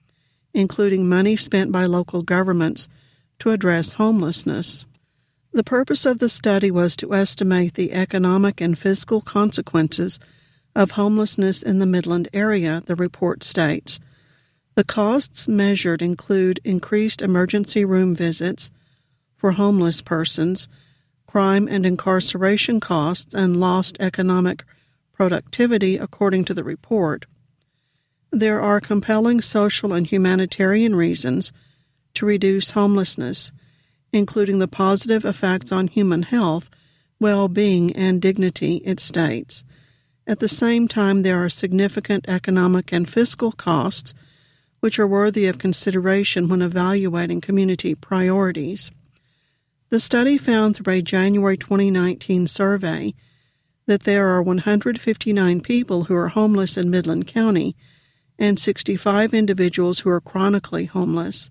including money spent by local governments to address homelessness. The purpose of the study was to estimate the economic and fiscal consequences of homelessness in the Midland area, the report states. The costs measured include increased emergency room visits for homeless persons, crime and incarceration costs, and lost economic productivity, according to the report. There are compelling social and humanitarian reasons to reduce homelessness, including the positive effects on human health, well-being, and dignity, it states. At the same time, there are significant economic and fiscal costs which are worthy of consideration when evaluating community priorities. The study found through a January twenty nineteen survey that there are one hundred fifty-nine people who are homeless in Midland County and sixty-five individuals who are chronically homeless.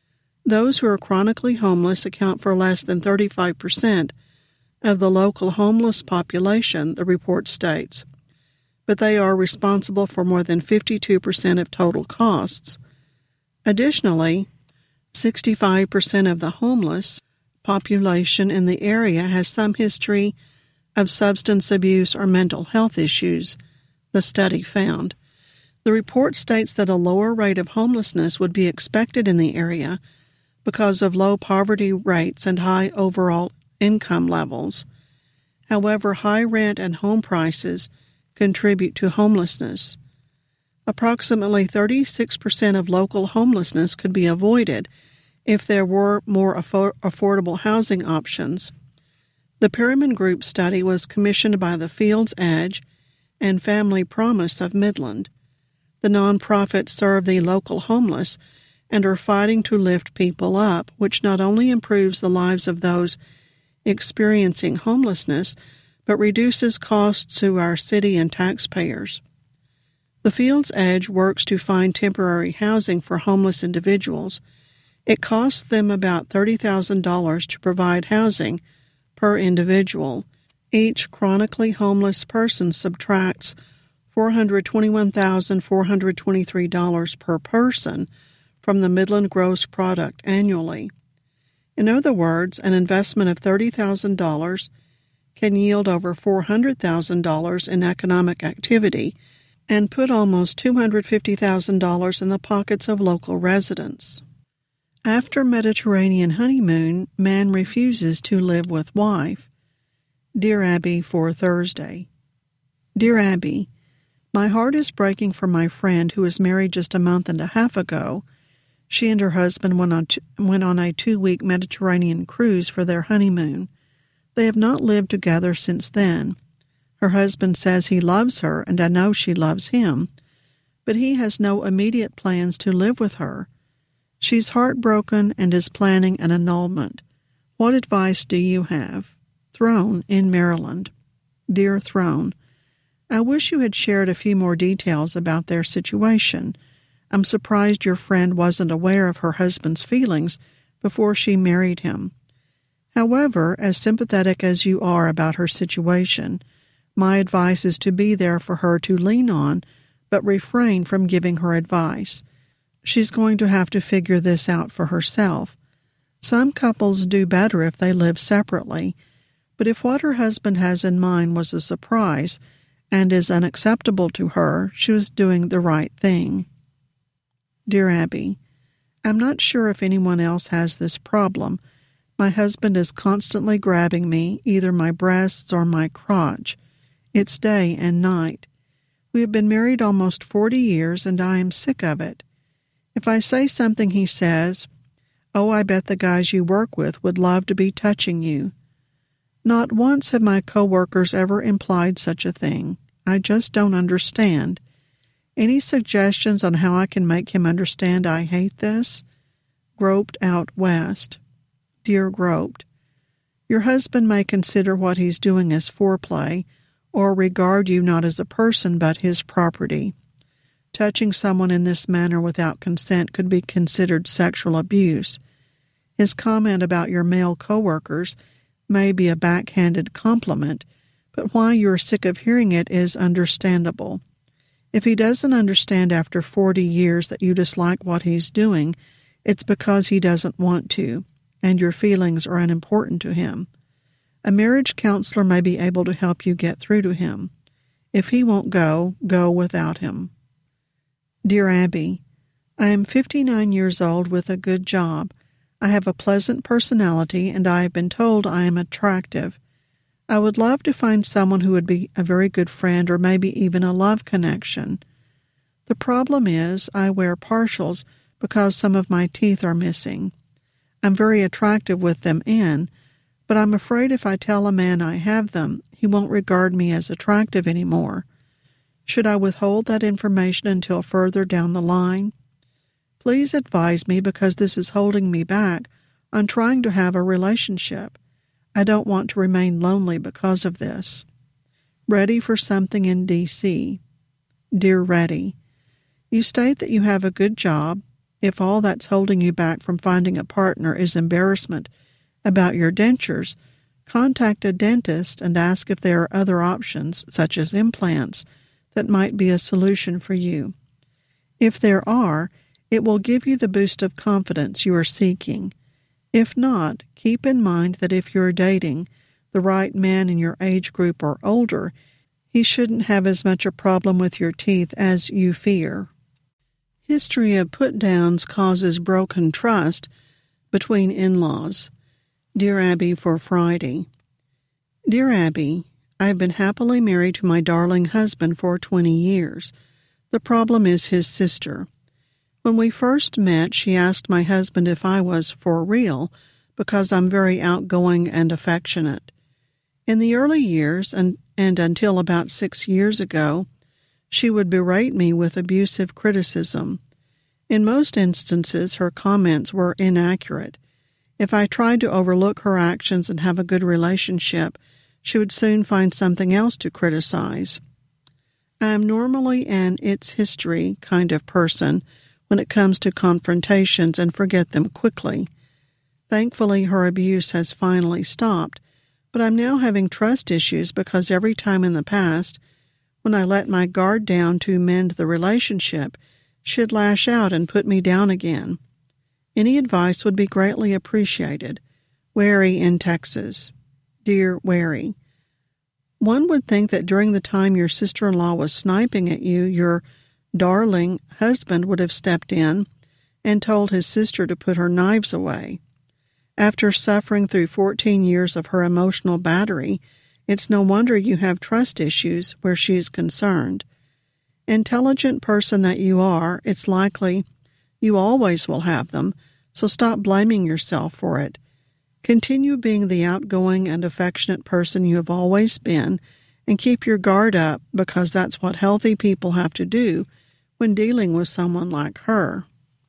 Those who are chronically homeless account for less than thirty-five percent of the local homeless population, the report states, but they are responsible for more than fifty-two percent of total costs. Additionally, sixty-five percent of the homeless population in the area has some history of substance abuse or mental health issues, the study found. The report states that a lower rate of homelessness would be expected in the area because of low poverty rates and high overall income levels. However, high rent and home prices contribute to homelessness. Approximately thirty-six percent of local homelessness could be avoided if there were more affor- affordable housing options. The Perryman Group study was commissioned by the Fields Edge and Family Promise of Midland. The nonprofits serve the local homeless and are fighting to lift people up, which not only improves the lives of those experiencing homelessness, but reduces costs to our city and taxpayers. The Fields Edge works to find temporary housing for homeless individuals. It costs them about thirty thousand dollars to provide housing per individual. Each chronically homeless person subtracts four hundred twenty-one thousand four hundred twenty-three dollars per person from the Midland gross product annually. In other words, an investment of thirty thousand dollars can yield over four hundred thousand dollars in economic activity and put almost two hundred fifty thousand dollars in the pockets of local residents. After Mediterranean honeymoon, man refuses to live with wife. Dear Abby, for Thursday. Dear Abby, my heart is breaking for my friend who was married just a month and a half ago. She and her husband went on, to, went on a two-week Mediterranean cruise for their honeymoon. They have not lived together since then. Her husband says he loves her, and I know she loves him, but he has no immediate plans to live with her. She's heartbroken and is planning an annulment. What advice do you have? Throne in Maryland. Dear Throne, I wish you had shared a few more details about their situation. I'm surprised your friend wasn't aware of her husband's feelings before she married him. However, as sympathetic as you are about her situation, my advice is to be there for her to lean on, but refrain from giving her advice. She's going to have to figure this out for herself. Some couples do better if they live separately, but if what her husband has in mind was a surprise and is unacceptable to her, she was doing the right thing. Dear Abby, I'm not sure if anyone else has this problem. My husband is constantly grabbing me, either my breasts or my crotch. It's day and night. We have been married almost forty years, and I am sick of it. If I say something, he says, "Oh, I bet the guys you work with would love to be touching you." Not once have my coworkers ever implied such a thing. I just don't understand. Any suggestions on how I can make him understand I hate this? Groped out west. Dear Groped, your husband may consider what he's doing as foreplay, or regard you not as a person but his property. Touching someone in this manner without consent could be considered sexual abuse. His comment about your male coworkers may be a backhanded compliment, but why you're sick of hearing it is understandable. If he doesn't understand after forty years that you dislike what he's doing, it's because he doesn't want to, and your feelings are unimportant to him. A marriage counselor may be able to help you get through to him. If he won't go, go without him. Dear Abby, I am fifty-nine years old with a good job. I have a pleasant personality, and I have been told I am attractive. I would love to find someone who would be a very good friend or maybe even a love connection. The problem is I wear partials because some of my teeth are missing. I'm very attractive with them in, but I'm afraid if I tell a man I have them, he won't regard me as attractive anymore. Should I withhold that information until further down the line? Please advise me because this is holding me back on trying to have a relationship. I don't want to remain lonely because of this. Ready for something in D C Dear Reddy, you state that you have a good job. If all that's holding you back from finding a partner is embarrassment about your dentures, contact a dentist and ask if there are other options, such as implants, that might be a solution for you. If there are, it will give you the boost of confidence you are seeking. If not, keep in mind that if you're dating the right man in your age group or older, he shouldn't have as much a problem with your teeth as you fear. History of put-downs causes broken trust between in-laws. Dear Abby for Friday. Dear Abby, I have been happily married to my darling husband for twenty years. The problem is his sister. When we first met, she asked my husband if I was for real because I'm very outgoing and affectionate. In the early years, and, and until about six years ago, she would berate me with abusive criticism. In most instances, her comments were inaccurate. If I tried to overlook her actions and have a good relationship, she would soon find something else to criticize. I am normally an it's history kind of person when it comes to confrontations and forget them quickly. Thankfully, her abuse has finally stopped, but I'm now having trust issues because every time in the past, when I let my guard down to mend the relationship, she'd lash out and put me down again. Any advice would be greatly appreciated. Wary in Texas. Dear Wary, one would think that during the time your sister-in-law was sniping at you, your darling husband would have stepped in and told his sister to put her knives away. After suffering through fourteen years of her emotional battery, it's no wonder you have trust issues where she is concerned. Intelligent person that you are, it's likely you always will have them, so stop blaming yourself for it. Continue being the outgoing and affectionate person you have always been, and keep your guard up because that's what healthy people have to do when dealing with someone like her.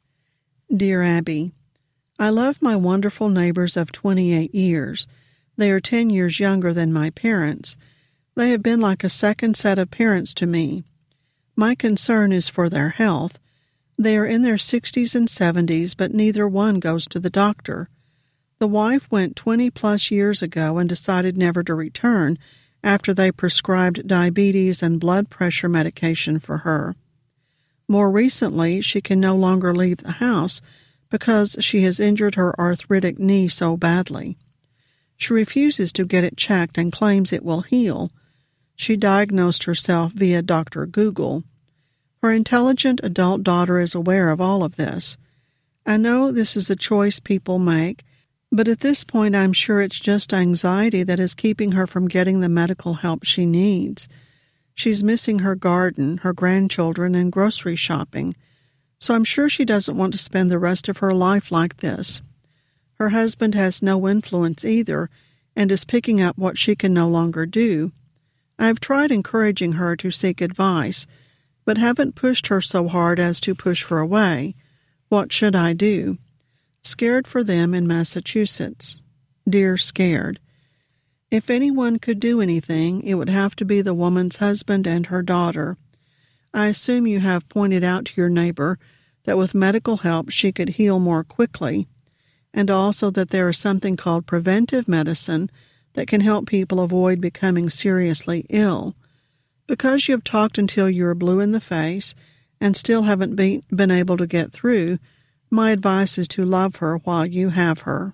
Dear Abby, I love my wonderful neighbors of twenty-eight years. They are ten years younger than my parents. They have been like a second set of parents to me. My concern is for their health. They are in their sixties and seventies, but neither one goes to the doctor. The wife went twenty-plus years ago and decided never to return after they prescribed diabetes and blood pressure medication for her. More recently, she can no longer leave the house because she has injured her arthritic knee so badly. She refuses to get it checked and claims it will heal. She diagnosed herself via Doctor Google. Her intelligent adult daughter is aware of all of this. I know this is a choice people make, but at this point I'm sure it's just anxiety that is keeping her from getting the medical help she needs. She's missing her garden, her grandchildren, and grocery shopping, so I'm sure she doesn't want to spend the rest of her life like this. Her husband has no influence either and is picking up what she can no longer do. I've tried encouraging her to seek advice, but haven't pushed her so hard as to push her away. What should I do? Scared for them in Massachusetts. Dear Scared, if anyone could do anything, it would have to be the woman's husband and her daughter. I assume you have pointed out to your neighbor that with medical help she could heal more quickly, and also that there is something called preventive medicine that can help people avoid becoming seriously ill. Because you have talked until you're blue in the face and still haven't be, been able to get through, my advice is to love her while you have her.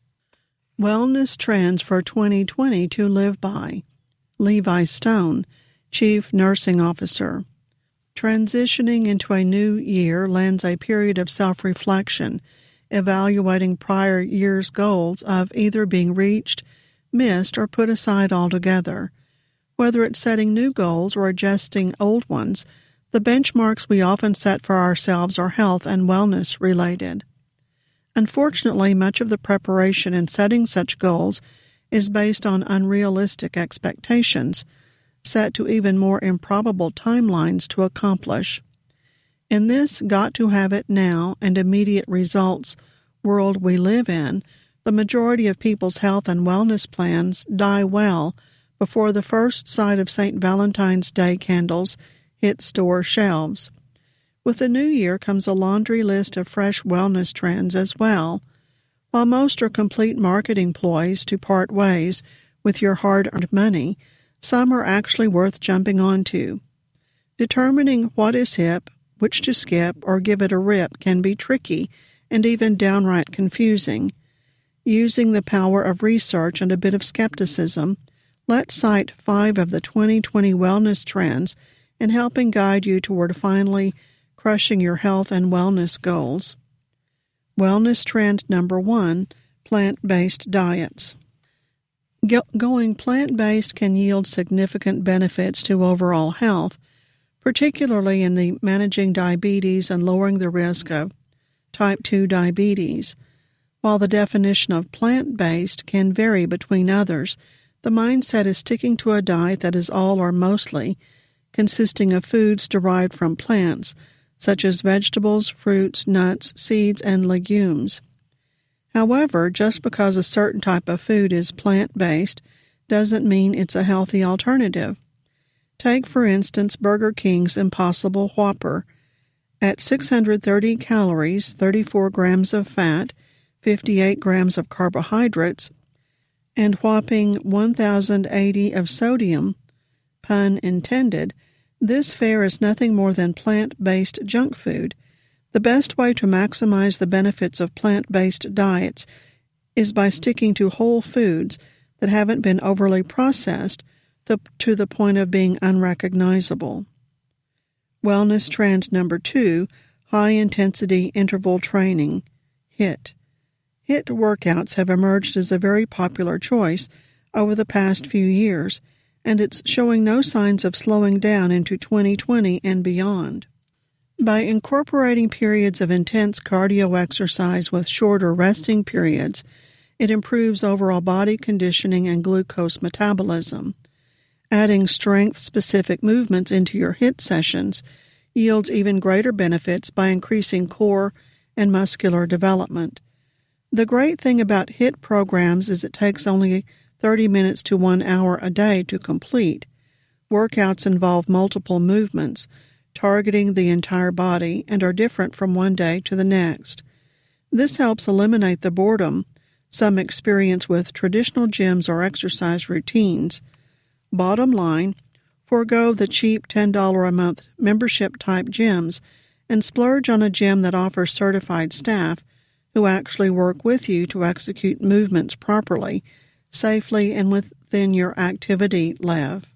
Wellness trends for twenty twenty to live by. Levi Stone, Chief Nursing Officer. Transitioning into a new year lends a period of self-reflection, evaluating prior year's goals of either being reached, missed, or put aside altogether. Whether it's setting new goals or adjusting old ones, the benchmarks we often set for ourselves are health and wellness related. Unfortunately, much of the preparation in setting such goals is based on unrealistic expectations, set to even more improbable timelines to accomplish. In this got-to-have-it-now and immediate results world we live in, the majority of people's health and wellness plans die well before the first sight of Saint Valentine's Day candles hit store shelves. With the new year comes a laundry list of fresh wellness trends as well. While most are complete marketing ploys to part ways with your hard-earned money, some are actually worth jumping onto. Determining what is hip, which to skip, or give it a rip can be tricky and even downright confusing. Using the power of research and a bit of skepticism, let's cite five of the twenty twenty wellness trends in helping guide you toward finally crushing your health and wellness goals. Wellness trend number one, plant-based diets. Go- going plant-based can yield significant benefits to overall health, particularly in the managing diabetes and lowering the risk of type two diabetes. While the definition of plant-based can vary between others, the mindset is sticking to a diet that is all or mostly consisting of foods derived from plants, such as vegetables, fruits, nuts, seeds, and legumes. However, just because a certain type of food is plant-based doesn't mean it's a healthy alternative. Take, for instance, Burger King's Impossible Whopper. At six hundred thirty calories, thirty-four grams of fat, fifty-eight grams of carbohydrates, and whopping one thousand eighty of sodium, pun intended, this fare is nothing more than plant-based junk food. The best way to maximize the benefits of plant-based diets is by sticking to whole foods that haven't been overly processed to, to the point of being unrecognizable. Wellness trend number two, high-intensity interval training, HIIT. HIIT workouts have emerged as a very popular choice over the past few years, and it's showing no signs of slowing down into twenty twenty and beyond. By incorporating periods of intense cardio exercise with shorter resting periods, it improves overall body conditioning and glucose metabolism. Adding strength-specific movements into your HIIT sessions yields even greater benefits by increasing core and muscular development. The great thing about HIIT programs is it takes only thirty minutes to one hour a day to complete. Workouts involve multiple movements, targeting the entire body, and are different from one day to the next. This helps eliminate the boredom some experience with traditional gyms or exercise routines. Bottom line, forego the cheap ten dollars a month membership-type gyms and splurge on a gym that offers certified staff who actually work with you to execute movements properly, safely, and within your activity level.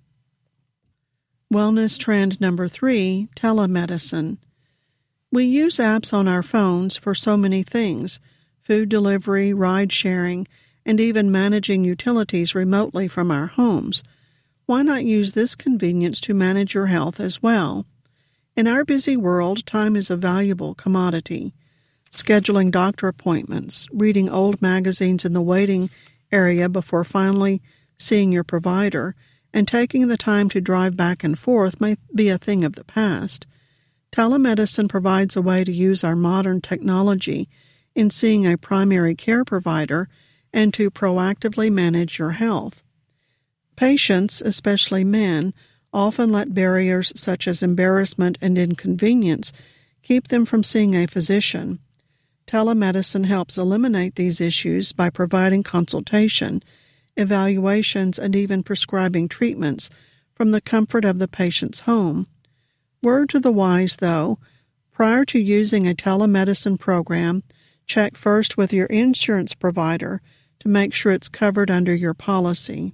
Wellness trend number three, telemedicine. We use apps on our phones for so many things: food delivery, ride sharing, and even managing utilities remotely from our homes. Why not use this convenience to manage your health as well? In our busy world, time is a valuable commodity. Scheduling doctor appointments, reading old magazines in the waiting area before finally seeing your provider, and taking the time to drive back and forth may be a thing of the past. Telemedicine provides a way to use our modern technology in seeing a primary care provider and to proactively manage your health. Patients, especially men, often let barriers such as embarrassment and inconvenience keep them from seeing a physician. Telemedicine helps eliminate these issues by providing consultation, evaluations, and even prescribing treatments from the comfort of the patient's home. Word to the wise, though, prior to using a telemedicine program, check first with your insurance provider to make sure it's covered under your policy.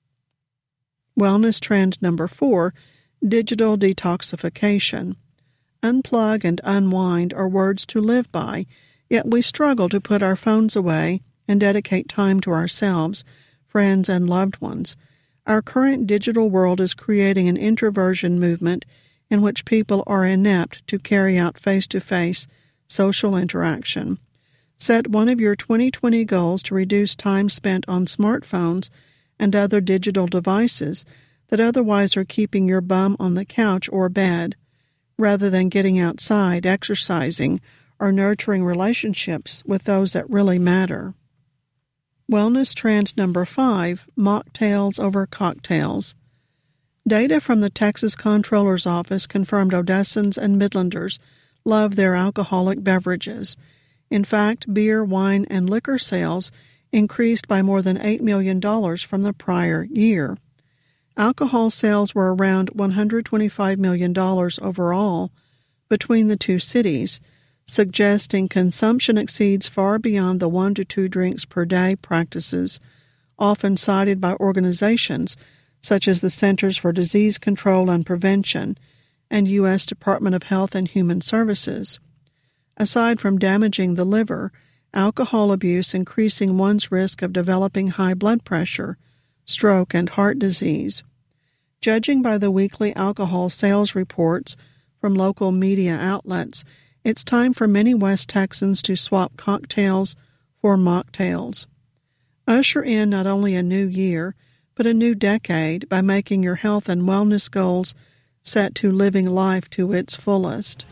Wellness trend number four, digital detoxification. Unplug and unwind are words to live by, yet we struggle to put our phones away and dedicate time to ourselves, friends, and loved ones. Our current digital world is creating an introversion movement in which people are inept to carry out face-to-face social interaction. Set one of your twenty twenty goals to reduce time spent on smartphones and other digital devices that otherwise are keeping your bum on the couch or bed, rather than getting outside, exercising, or nurturing relationships with those that really matter. Wellness trend number five, mocktails over cocktails. Data from the Texas Comptroller's Office confirmed Odessans and Midlanders love their alcoholic beverages. In fact, beer, wine, and liquor sales increased by more than eight million dollars from the prior year. Alcohol sales were around one hundred twenty-five million dollars overall between the two cities, suggesting consumption exceeds far beyond the one to two drinks per day practices often cited by organizations such as the Centers for Disease Control and Prevention and U S Department of Health and Human Services. Aside from damaging the liver, alcohol abuse increasing one's risk of developing high blood pressure, stroke, and heart disease. Judging by the weekly alcohol sales reports from local media outlets, it's time for many West Texans to swap cocktails for mocktails. Usher in not only a new year, but a new decade by making your health and wellness goals set to living life to its fullest.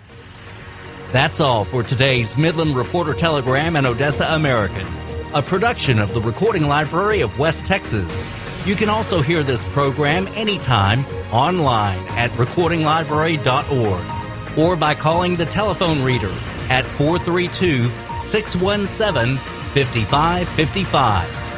That's all for today's Midland Reporter Telegram and Odessa American, a production of the Recording Library of West Texas. You can also hear this program anytime online at recording library dot org or by calling the telephone reader at four three two, six one seven, five five five five.